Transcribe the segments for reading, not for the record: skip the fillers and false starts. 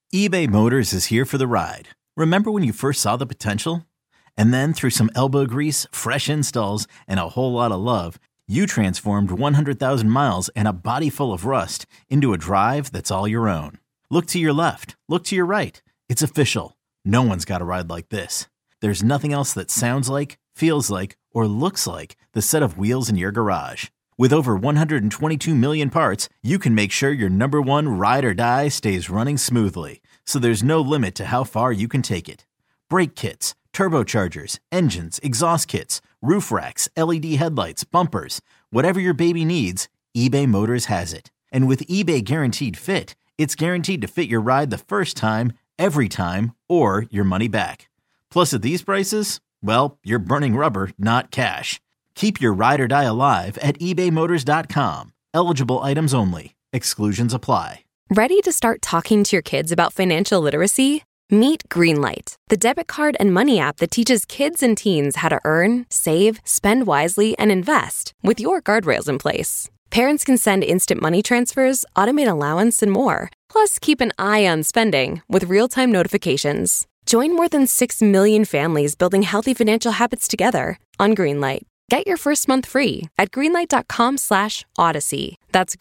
eBay Motors is here for the ride. Remember when you first saw the potential? And then through some elbow grease, fresh installs, and a whole lot of love, you transformed 100,000 miles and a body full of rust into a drive that's all your own. Look to your left. Look to your right. It's official. No one's got a ride like this. There's nothing else that sounds like, feels like, or looks like the set of wheels in your garage. With over 122 million parts, you can make sure your number one ride or die stays running smoothly. So there's no limit to how far you can take it. Brake kits, turbochargers, engines, exhaust kits, roof racks, LED headlights, bumpers, whatever your baby needs, eBay Motors has it. And with eBay Guaranteed Fit, it's guaranteed to fit your ride the first time, every time, or your money back. Plus at these prices, well, you're burning rubber, not cash. Keep your ride or die alive at ebaymotors.com. Eligible items only. Exclusions apply. Ready to start talking to your kids about financial literacy? Meet Greenlight, the debit card and money app that teaches kids and teens how to earn, save, spend wisely, and invest with your guardrails in place. Parents can send instant money transfers, automate allowance, and more. Plus, keep an eye on spending with real-time notifications. Join more than 6 million families building healthy financial habits together on Greenlight. Get your first month free at greenlight.com/Odyssey. That's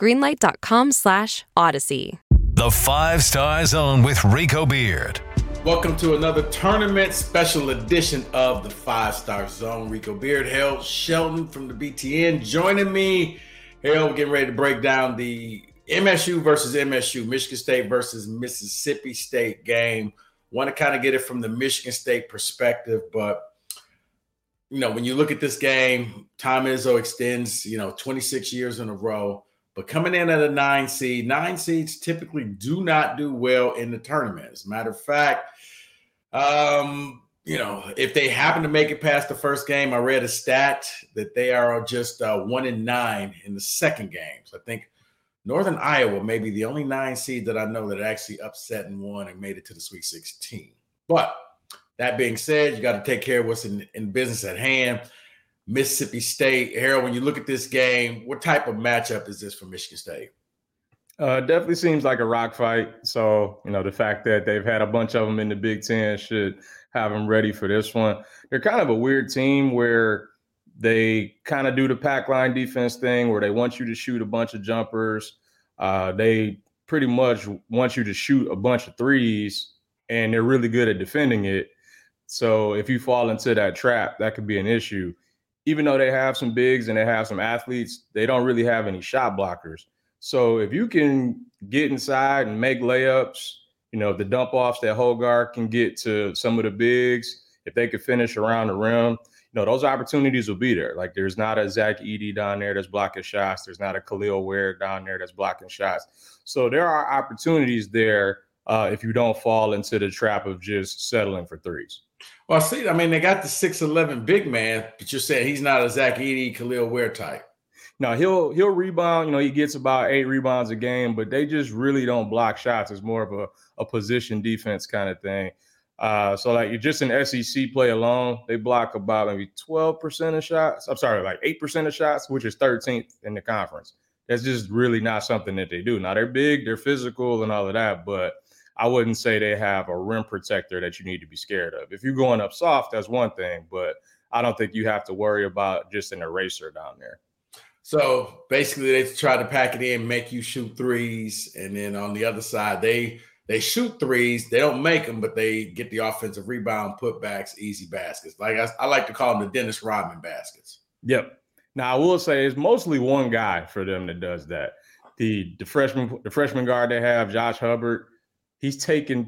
greenlight.com/Odyssey. The 5 Star Zone with Rico Beard. Welcome to another tournament special edition of the 5 Star Zone. Rico Beard, Harold Shelton from the BTN joining me. Harold, we're getting ready to break down the MSU versus MSU, Michigan State versus Mississippi State game. Want to kind of get it from the Michigan State perspective, but you know, when you look at this game, Tom Izzo extends, 26 years in a row, but coming in at a 9 seed, 9 seeds typically do not do well in the tournament. As a matter of fact, if they happen to make it past the first game, I read a stat that they are just 1-9 in the second game. So I think Northern Iowa may be the only 9 seed that I know that actually upset and won and made it to the Sweet 16. But that being said, you got to take care of what's in business at hand. Mississippi State, Harold, when you look at this game, what type of matchup is this for Michigan State? Definitely seems like a rock fight. So, the fact that they've had a bunch of them in the Big Ten should have them ready for this one. They're kind of a weird team where they kind of do the pack line defense thing where they want you to shoot a bunch of jumpers. They pretty much want you to shoot a bunch of threes, and they're really good at defending it. So if you fall into that trap, that could be an issue. Even though they have some bigs and they have some athletes, they don't really have any shot blockers. So if you can get inside and make layups, the dump offs that Hogarth can get to some of the bigs, if they could finish around the rim, those opportunities will be there. Like there's not a Zach Edey down there that's blocking shots. There's not a Khalil Ware down there that's blocking shots. So there are opportunities there if you don't fall into the trap of just settling for threes. Well, see, they got the 6'11" big man, but you're saying he's not a Zach Edey, Khalil Ware type. No, he'll rebound. He gets about 8 rebounds a game, but they just really don't block shots. It's more of a position defense kind of thing. So like you're just in SEC play alone, they block about maybe 12% of shots. I'm sorry, like 8% of shots, which is 13th in the conference. That's just really not something that they do. Now they're big, they're physical and all of that, but I wouldn't say they have a rim protector that you need to be scared of. If you're going up soft, that's one thing, but I don't think you have to worry about just an eraser down there. So basically they try to pack it in, make you shoot threes. And then on the other side, they shoot threes. They don't make them, but they get the offensive rebound, putbacks, easy baskets. Like I like to call them the Dennis Rodman baskets. Yep. Now I will say it's mostly one guy for them that does that. The freshman guard they have, Josh Hubbard, he's taken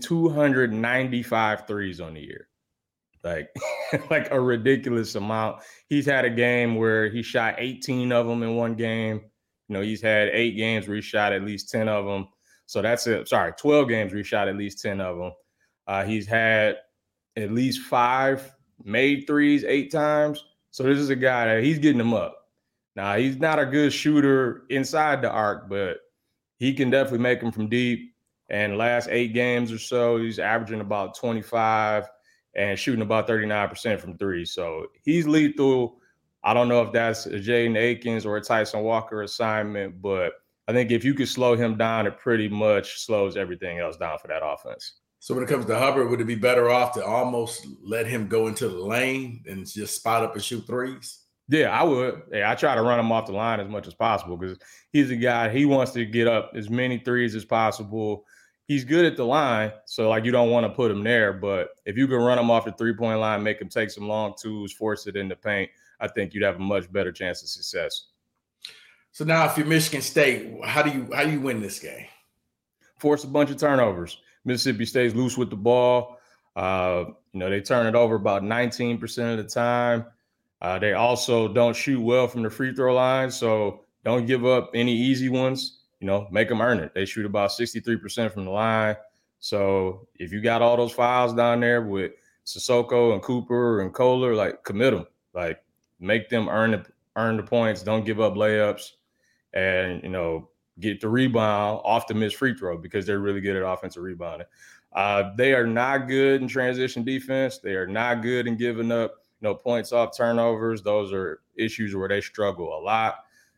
295 threes on the year. Like a ridiculous amount. He's had a game where he shot 18 of them in one game. He's had 8 games where he shot at least 10 of them. So that's 12 games where he shot at least 10 of them. He's had at least 5 made threes 8 times. So this is a guy that he's getting them up. Now, he's not a good shooter inside the arc, but he can definitely make them from deep. And the last 8 games or so, he's averaging about 25 and shooting about 39% from 3. So he's lethal. I don't know if that's a Jaden Akins or a Tyson Walker assignment, but I think if you could slow him down, it pretty much slows everything else down for that offense. So when it comes to Hubbard, would it be better off to almost let him go into the lane and just spot up and shoot threes? Yeah, I would. Yeah, I try to run him off the line as much as possible because he's a guy, he wants to get up as many threes as possible. He's good at the line, so like you don't want to put him there. But if you can run him off the three-point line, make him take some long twos, force it in the paint, I think you'd have a much better chance of success. So now if you're Michigan State, how do you win this game? Force a bunch of turnovers. Mississippi State's loose with the ball. They turn it over about 19% of the time. They also don't shoot well from the free throw line, so don't give up any easy ones. Make them earn it. They shoot about 63% from the line. So if you got all those fouls down there with Sissoko and Cooper and Kohler, like commit them. Like make them earn the points. Don't give up layups, and get the rebound off the missed free throw because they're really good at offensive rebounding. They are not good in transition defense. They are not good in giving up points off turnovers. Those are issues where they struggle a lot.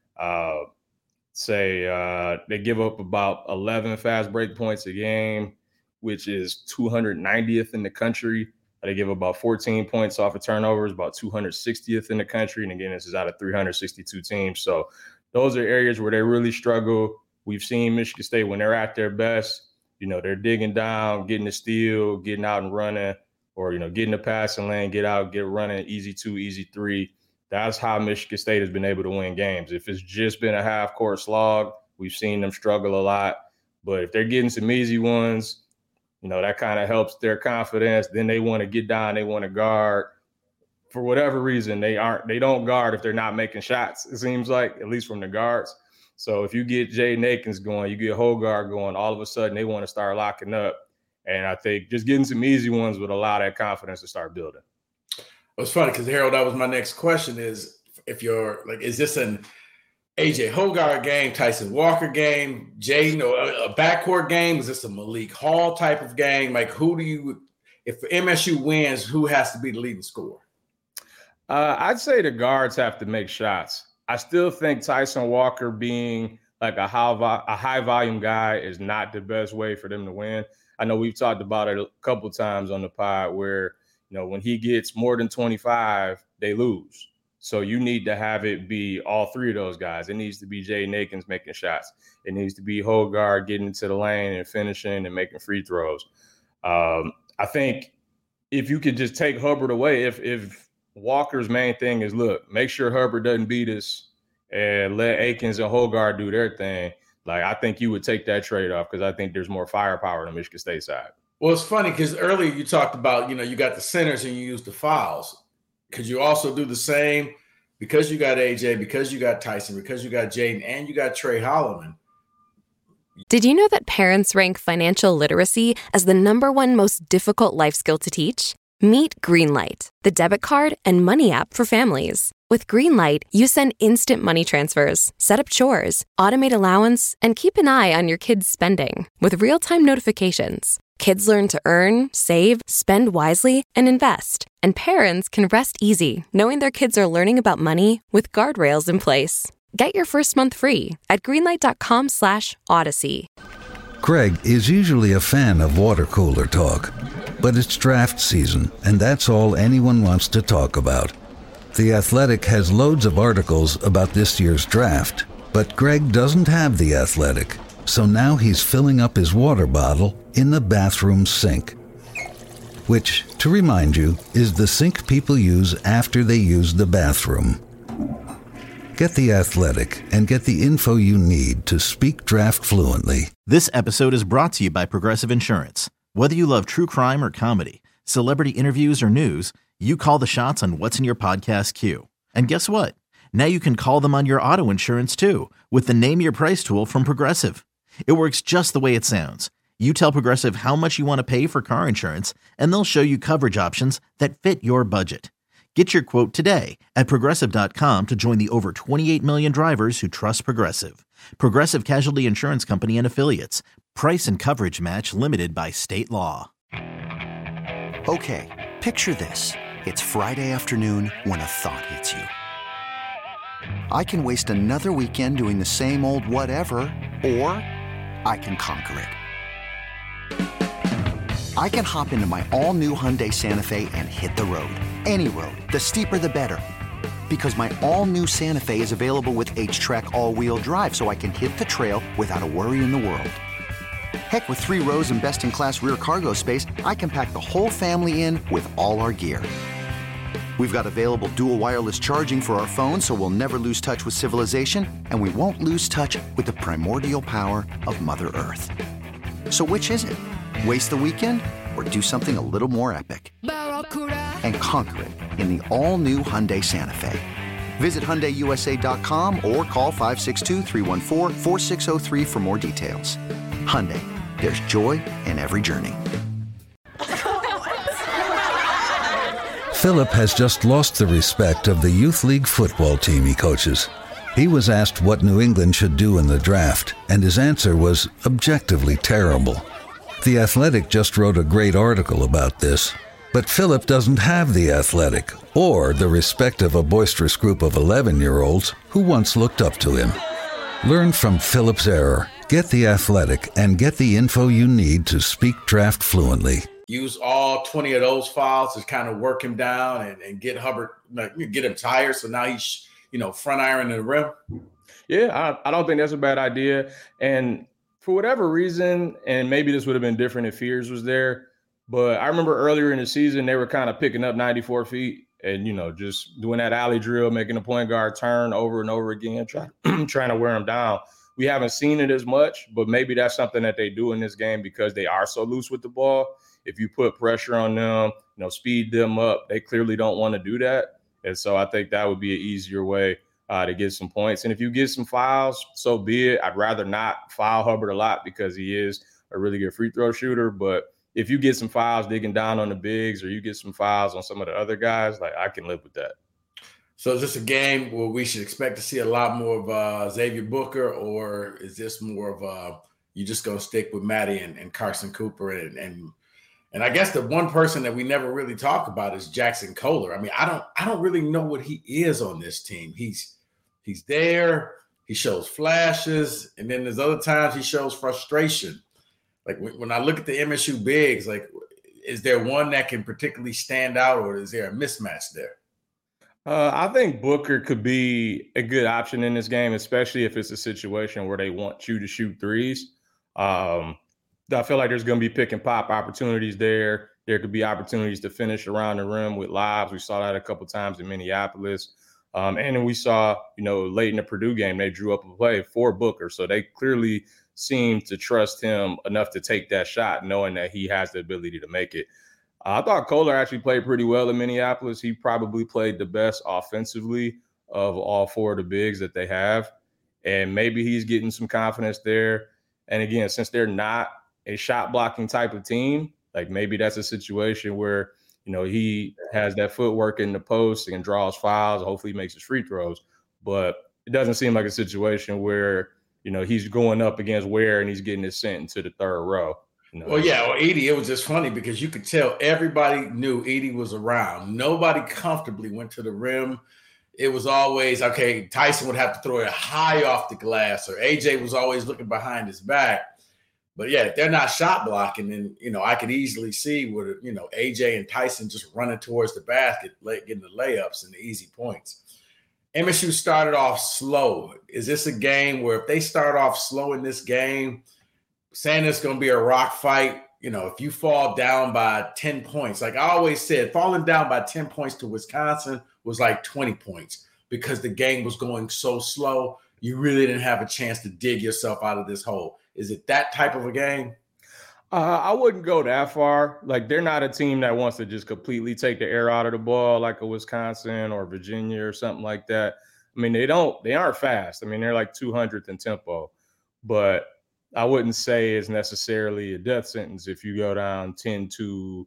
They give up about 11 fast break points a game, which is 290th in the country. They give about 14 points off of turnovers, about 260th in the country. And again, this is out of 362 teams. So those are areas where they really struggle. We've seen Michigan State when they're at their best, they're digging down, getting the steal, getting out and running, or, getting the passing lane, get out, get running, easy 2, easy 3. That's how Michigan State has been able to win games. If it's just been a half-court slog, we've seen them struggle a lot. But if they're getting some easy ones, that kind of helps their confidence. Then they want to get down, they want to guard. For whatever reason, they don't guard if they're not making shots, it seems like, at least from the guards. So if you get Jaden Akins going, you get Hogarth going, all of a sudden they want to start locking up. And I think just getting some easy ones would allow that confidence to start building. It's funny because, Harold, that was my next question is, if you're like, is this an AJ Hogarth game, Tyson Walker game, Jaden, or a backcourt game? Is this a Malik Hall type of game? Like, if MSU wins, who has to be the leading scorer? I'd say the guards have to make shots. I still think Tyson Walker being like a high volume guy is not the best way for them to win. I know we've talked about it a couple times on the pod where, when he gets more than 25, they lose. So you need to have it be all three of those guys. It needs to be Jaden Akins making shots. It needs to be Hogarth getting into the lane and finishing and making free throws. I think if you could just take Hubbard away, if Walker's main thing is, look, make sure Hubbard doesn't beat us and let Akins and Hogarth do their thing, like I think you would take that trade-off because I think there's more firepower on the Michigan State side. Well, it's funny because earlier you talked about, you got the centers and you use the fouls. Could you also do the same because you got AJ, because you got Tyson, because you got Jaden, and you got Trey Holloman? Did you know that parents rank financial literacy as the #1 most difficult life skill to teach? Meet Greenlight, the debit card and money app for families. With Greenlight, you send instant money transfers, set up chores, automate allowance, and keep an eye on your kids' spending with real-time notifications. Kids learn to earn, save, spend wisely, and invest. And parents can rest easy knowing their kids are learning about money with guardrails in place. Get your first month free at greenlight.com/Odyssey. Greg is usually a fan of water cooler talk, but it's draft season, and that's all anyone wants to talk about. The Athletic has loads of articles about this year's draft, but Greg doesn't have The Athletic, so now he's filling up his water bottle in the bathroom sink, which, to remind you, is the sink people use after they use the bathroom. Get The Athletic and get the info you need to speak draft fluently. This episode is brought to you by Progressive Insurance. Whether you love true crime or comedy, celebrity interviews or news, you call the shots on what's in your podcast queue. And guess what? Now you can call them on your auto insurance too with the Name Your Price tool from Progressive. It works just the way it sounds. You tell Progressive how much you want to pay for car insurance, and they'll show you coverage options that fit your budget. Get your quote today at Progressive.com to join the over 28 million drivers who trust Progressive. Progressive Casualty Insurance Company and Affiliates. Price and coverage match limited by state law. Okay, picture this. It's Friday afternoon when a thought hits you. I can waste another weekend doing the same old whatever, or I can conquer it. I can hop into my all-new Hyundai Santa Fe and hit the road. Any road. The steeper, the better. Because my all-new Santa Fe is available with H-Track all-wheel drive, so I can hit the trail without a worry in the world. Heck, with 3 rows and best-in-class rear cargo space, I can pack the whole family in with all our gear. We've got available dual wireless charging for our phones, so we'll never lose touch with civilization, and we won't lose touch with the primordial power of Mother Earth. So which is it? Waste the weekend or do something a little more epic? And conquer it in the all-new Hyundai Santa Fe. Visit HyundaiUSA.com or call 562-314-4603 for more details. Hyundai, there's joy in every journey. Philip has just lost the respect of the youth league football team he coaches. He was asked what New England should do in the draft, and his answer was objectively terrible. The Athletic just wrote a great article about this, but Philip doesn't have the Athletic or the respect of a boisterous group of 11-year-olds who once looked up to him. Learn from Philip's error, get the Athletic, and get the info you need to speak draft fluently. Use all 20 of those files to kind of work him down and get Hubbard, get him tired. So now he's, front iron to the rim. Yeah, I don't think that's a bad idea. And for whatever reason, and maybe this would have been different if Fears was there, but I remember earlier in the season, they were kind of picking up 94 feet and, just doing that alley drill, making the point guard turn over and over again, trying to wear him down. We haven't seen it as much, but maybe that's something that they do in this game because they are so loose with the ball. If you put pressure on them, speed them up, they clearly don't want to do that. And so I think that would be an easier way to get some points. And if you get some fouls, so be it. I'd rather not foul Hubbard a lot because he is a really good free throw shooter. But if you get some fouls digging down on the bigs or you get some fouls on some of the other guys, I can live with that. So is this a game where we should expect to see a lot more of Xavier Booker, or is this more of you just going to stick with Matty and Carson Cooper and I guess the one person that we never really talk about is Jackson Kohler. I mean, I don't really know what he is on this team. He's there, he shows flashes, and then there's other times he shows frustration. Like when I look at the MSU bigs, is there one that can particularly stand out, or is there a mismatch there? I think Booker could be a good option in this game, especially if it's a situation where they want you to shoot threes. I feel like there's going to be pick and pop opportunities there. There could be opportunities to finish around the rim with lobs. We saw that a couple times in Minneapolis. And then we saw, late in the Purdue game, they drew up a play for Booker. So they clearly seem to trust him enough to take that shot, knowing that he has the ability to make it. I thought Kohler actually played pretty well in Minneapolis. He probably played the best offensively of all 4 of the bigs that they have. And maybe he's getting some confidence there. And again, since they're not a shot blocking type of team, maybe that's a situation where, he has that footwork in the post and draws fouls. Hopefully he makes his free throws, but it doesn't seem like a situation where, he's going up against Ware and he's getting his sent into the third row. Well, Edey, it was just funny because you could tell everybody knew Edey was around. Nobody comfortably went to the rim. It was always, okay, Tyson would have to throw it high off the glass, or AJ was always looking behind his back. But yeah, if they're not shot blocking, then, I could easily see where, AJ and Tyson just running towards the basket, getting the layups and the easy points. MSU started off slow. Is this a game where if they start off slow in this game, saying it's going to be a rock fight, if you fall down by 10 points, like I always said, falling down by 10 points to Wisconsin was like 20 points because the game was going so slow. You really didn't have a chance to dig yourself out of this hole. Is it that type of a game? I wouldn't go that far. They're not a team that wants to just completely take the air out of the ball like a Wisconsin or Virginia or something like that. I mean, they aren't fast. I mean, they're like 200th in tempo, but I wouldn't say it's necessarily a death sentence if you go down 10-2,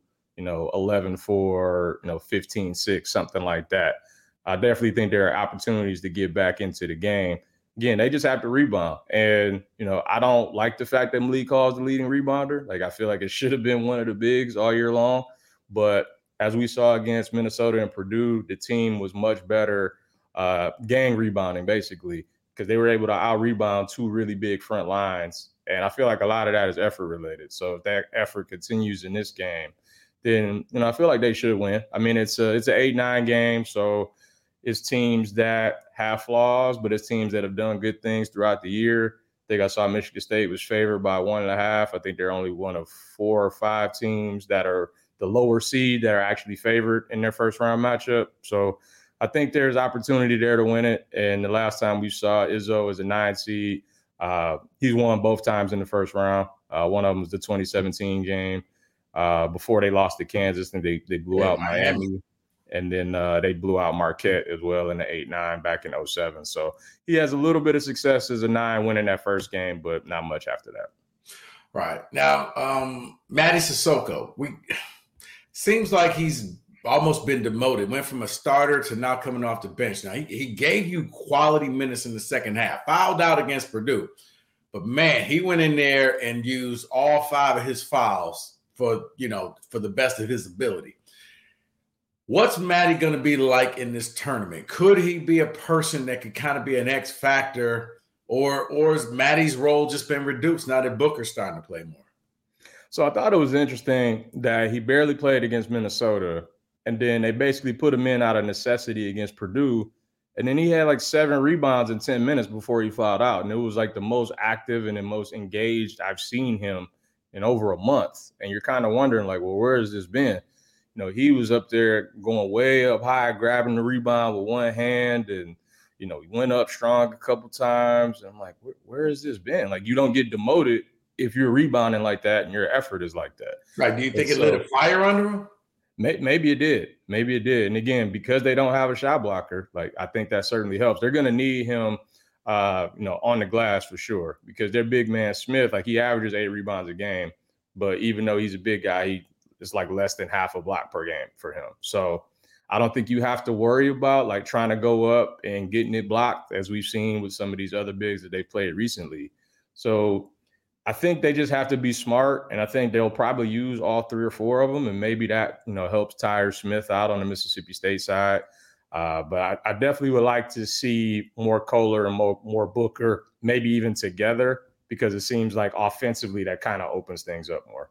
11-4, 15-6, something like that. I definitely think there are opportunities to get back into the game. Again, they just have to rebound. And, I don't like the fact that Malik Hall is the leading rebounder. I feel like it should have been one of the bigs all year long. But as we saw against Minnesota and Purdue, the team was much better gang rebounding, basically, because they were able to out-rebound two really big front lines. And I feel like a lot of that is effort-related. So if that effort continues in this game, then, I feel like they should win. I mean, it's an 8-9 game, so it's teams that have flaws, but it's teams that have done good things throughout the year. I think I saw Michigan State was favored by 1.5. I think they're only one of 4 or 5 teams that are the lower seed that are actually favored in their first round matchup. So I think there's opportunity there to win it. And the last time we saw Izzo as a 9 seed, he's won both times in the first round. One of them was the 2017 game before they lost to Kansas, and they blew out Miami. And then they blew out Marquette as well in the 8-9 back in 2007. So he has a little bit of success as a 9 winning that first game, but not much after that. Right. Now, Mady Sissoko, seems like he's almost been demoted, went from a starter to now coming off the bench. Now, he gave you quality minutes in the second half, fouled out against Purdue. But, man, he went in there and used all 5 of his fouls for the best of his ability. What's Mady going to be like in this tournament? Could he be a person that could kind of be an X factor, or has Mady's role just been reduced now that Booker's starting to play more? So I thought it was interesting that he barely played against Minnesota, and then they basically put him in out of necessity against Purdue, and then he had like 7 rebounds in 10 minutes before he fouled out, and it was like the most active and the most engaged I've seen him in over a month. And you're kind of wondering, like, well, where has this been? He was up there going way up high, grabbing the rebound with one hand, and, he went up strong a couple times. And I'm like, where has this been? Like, you don't get demoted if you're rebounding like that and your effort is like that. Right. Do you think it lit a fire under him? Maybe it did. Maybe it did. And again, because they don't have a shot blocker, like, I think that certainly helps. They're going to need him, on the glass for sure, because their big man Smith, like, he averages 8 rebounds a game. But even though he's a big guy, it's like less than half a block per game for him. So I don't think you have to worry about like trying to go up and getting it blocked, as we've seen with some of these other bigs that they played recently. So I think they just have to be smart, and I think they'll probably use all 3 or 4 of them, and maybe that, helps tire Smith out on the Mississippi State side. But I definitely would like to see more Kohler and more Booker, maybe even together, because it seems like offensively that kind of opens things up more.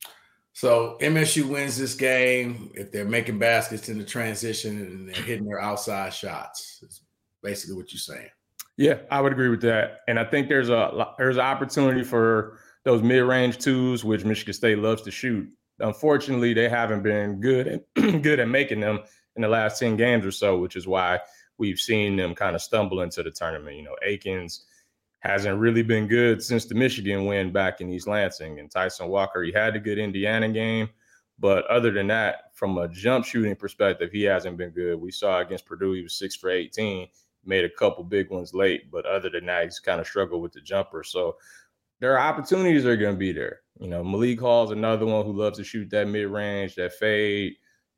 So MSU wins this game if they're making baskets in the transition and they're hitting their outside shots. Is basically what you're saying. Yeah, I would agree with that. And I think there's an opportunity for those mid-range twos, which Michigan State loves to shoot. Unfortunately, they haven't been good at making them in the last 10 games or so, which is why we've seen them kind of stumble into the tournament. Akins hasn't really been good since the Michigan win back in East Lansing. And Tyson Walker, he had a good Indiana game. But other than that, from a jump shooting perspective, he hasn't been good. We saw against Purdue, he was 6 for 18, made a couple big ones late. But other than that, he's kind of struggled with the jumper. So there are opportunities that are going to be there. Malik Hall's another one who loves to shoot that mid-range, that fade,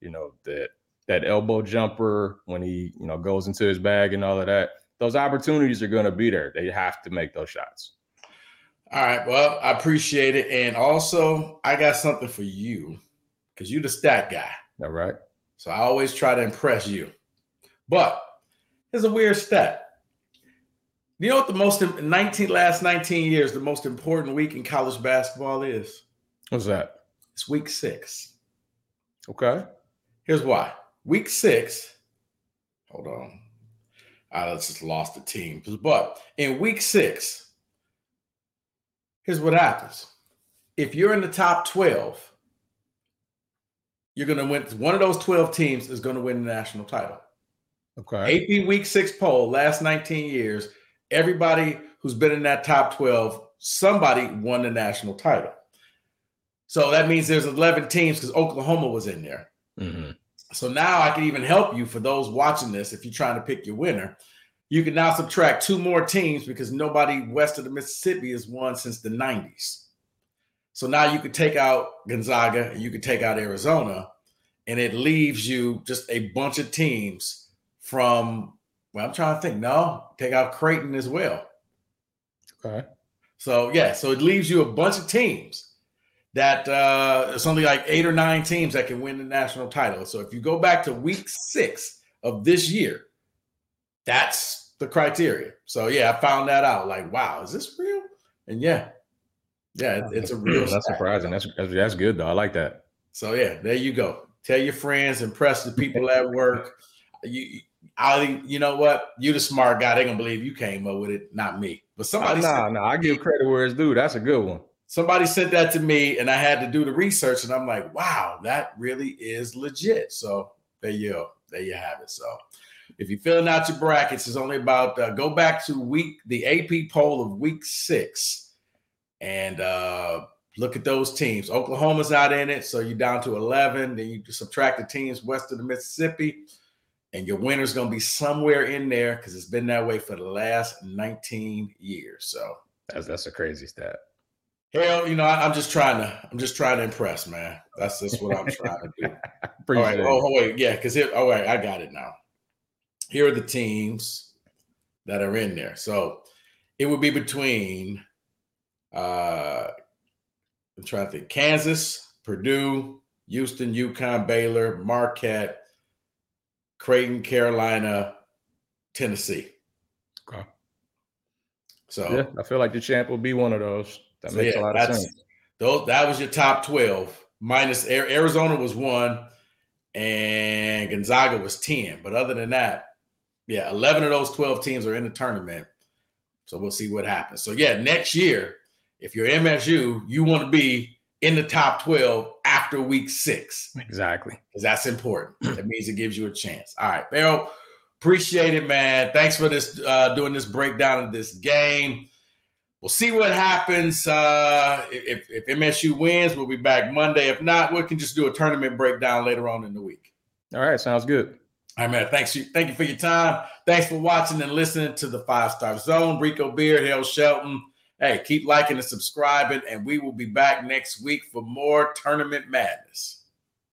that elbow jumper when he, goes into his bag and all of that. Those opportunities are going to be there. They have to make those shots. All right. Well, I appreciate it. And also, I got something for you because you're the stat guy. All right. So I always try to impress you. But here's a weird stat. You know what the last 19 years, the most important week in college basketball is? What's that? It's week 6. Okay. Here's why. Week 6. Hold on. I just lost the team. But in week 6, here's what happens. If you're in the top 12, you're going to win. One of those 12 teams is going to win the national title. Okay. AP week 6 poll, last 19 years, everybody who's been in that top 12, somebody won the national title. So that means there's 11 teams because Oklahoma was in there. Mm-hmm. So now I can even help you for those watching this. If you're trying to pick your winner, you can now subtract 2 more teams because nobody west of the Mississippi has won since the 90s. So now you could take out Gonzaga and you could take out Arizona, and it leaves you just a bunch of teams from, well, I'm trying to think. No, take out Creighton as well. Okay. So it leaves you a bunch of teams that it's only like 8 or 9 teams that can win the national title. So if you go back to week 6 of this year, that's the criteria. So yeah, I found that out. Like, wow, is this real? And yeah, it's a real. That's surprising. That's good though. I like that. So yeah, there you go. Tell your friends, impress the people at work. You know what? You the smart guy. They're gonna believe you came up with it, not me. But somebody I give credit where it's due. That's a good one. Somebody sent that to me, and I had to do the research, and I'm like, wow, that really is legit. So there you go. There you have it. So if you're filling out your brackets, it's only about go back to the AP poll of week 6 and look at those teams. Oklahoma's not in it, so you're down to 11. Then you subtract the teams west of the Mississippi, and your winner's going to be somewhere in there because it's been that way for the last 19 years. So that's a crazy stat. Hell, I'm just trying to impress, man. That's just what I'm trying to do. All right. Wait, yeah, because I got it now. Here are the teams that are in there. So it would be between I'm trying to think: Kansas, Purdue, Houston, UConn, Baylor, Marquette, Creighton, Carolina, Tennessee. Okay. So yeah, I feel like the champ will be one of those. That makes a lot of sense. That was your top 12. Minus Arizona was 1, and Gonzaga was 10. But other than that, 11 of those 12 teams are in the tournament. So we'll see what happens. So next year, if you're MSU, you want to be in the top 12 after week 6. Exactly. Because that's important. That means it gives you a chance. All right, Farrell, appreciate it, man. Thanks for this doing this breakdown of this game. We'll see what happens. If MSU wins, we'll be back Monday. If not, we can just do a tournament breakdown later on in the week. All right, sounds good. All right, man. Thank you for your time. Thanks for watching and listening to the 5-Star Zone. Rico Beard, Hale Shelton. Hey, keep liking and subscribing, and we will be back next week for more Tournament Madness.